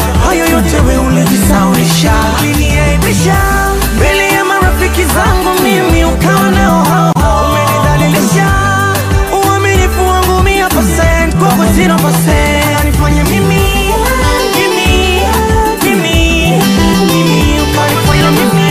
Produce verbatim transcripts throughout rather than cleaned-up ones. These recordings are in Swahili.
hayo yote wewe ulijisaulisha. Uliniaibisha mbele ya marafiki zangu, mimi ukawa nao hao hao. Umenidhalilisha, uaminifu wangu mia percent kwako zero percent. Unanifanya mimi, mimi, mimi, mimi, ukanifanya mimi,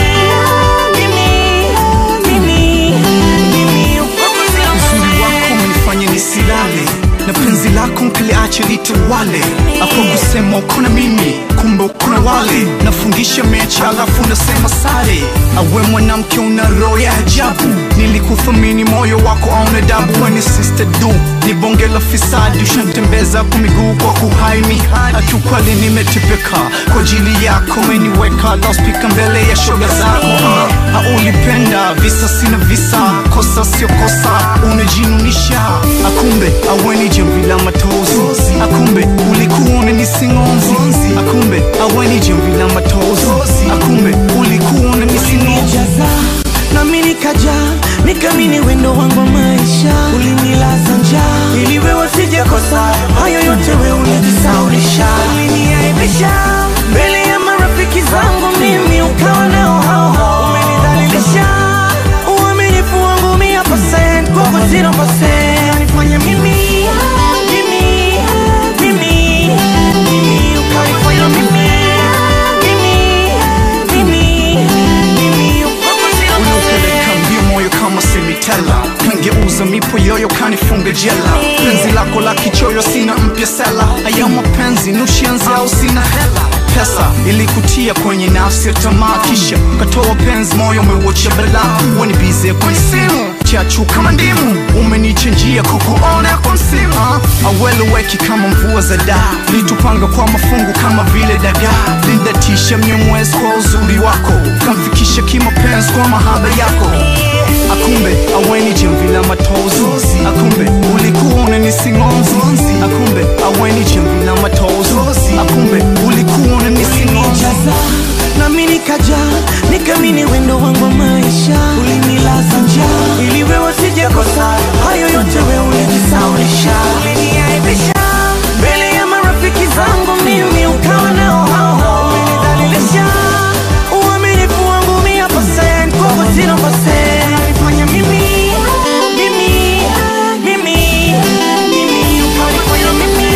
mimi, mimi, mimi, kwako zero percent. Uzuri wako umenifanya nisilale, na penzi lako mkiliache litawale. Hapo kusema kuna mimi, kumbe kuna wale. Nafungisha mechi alafu nasema sare. Awe mwanamke una roho ya ajabu, nilikuthamini moyo wako hauna adabu. When sister do ni bonge la fisadi, ushanitembeza kwa miguu kwa kuhaini. Kiukweli nimetepeka kwa ajili yako, umeniweka loudspeaker mbele ya shoga zako. Haulipenda visa sina visa, kosa sio kosa, unajinunisha. Akumbe aweni jamvi la matozi, akumbe ulikuwa unanisingonzi. Akumbe aweni jamvi la matozi, akumbe ulikuwa unanisingonzi. Na mimi nikaja, nikamini wendo wangu wa maisha. Ulinilaza njaa ili wewe sijakosa, hayo yote wewe ulijisaulisha. Uliniaibisha mbele ya marafiki zangu, mimi ukawa nao hao hao. Umenidhalilisha, uaminifu wangu mia percent kwako zero percent. Unanifanya mimi, mimi, mimi, mimi, ukanifanya mimi, mimi, mimi, mimi, kwako zero percent. Unapeleka mbio moyo kama semitela, kangeuza mipo yoyo kanifunga jela. Penzi lako la kichoyo sina mpya sela, haya mapenzi nushianzi au sina hela. Pesa ilikutia kwenye nafsi ya tamaa, kisha katoa penzi moyo umeuacha balaa. Wani bize kwenye simu chachu kama ndimu, umenichenjia kukuona kwa msimu. Aweleweki kama mvua za daa, litupanga kwa mafungu kama vile dagaa. Lindatisha mnyamwezi kwa uzuri wako, kamfikisha kimapenzi kwa mahaba yako. Akumbe aweni jamvi la matozi, akumbe ulikuwa unanisingonzi. Akumbe aweni jamvi la matozi, akumbe ulikuwa unanisingonzi. Na mimi nikaja, nikamini wendo wangu wa maisha. Ulinilaza njaa ili wewe sijakosa, hayo yote wewe ulijisaulisha. Uliniaibisha mbele ya marafiki zangu, mimi ukawa nao hao hao. Umenidhalilisha, uaminifu wangu mia percent kwako zero percent. Unanifanya mimi, mimi, mimi, mimi, ukanifanya mimi,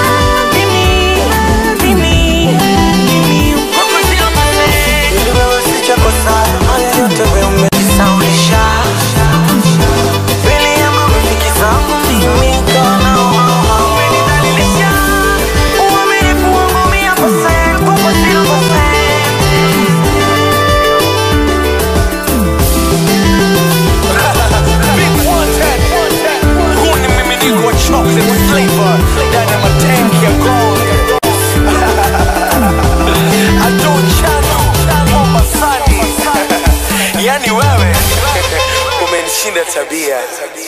mimi, mimi, mimi, kwako zero percent. Ili wewe sijakosa, hayo yote wewe ulijisaulisha. Mbele ya marafiki zangu, mimi ukawa nao hao hao. Umenidhalilisha, uaminifu wangu mia percent kwako zero percent. Big one ten, huu ni mmiminiko wa chocolate flavor ndani ya matanki ya gold. Ado chano Mombasani, yani wewe umenishinda tabia.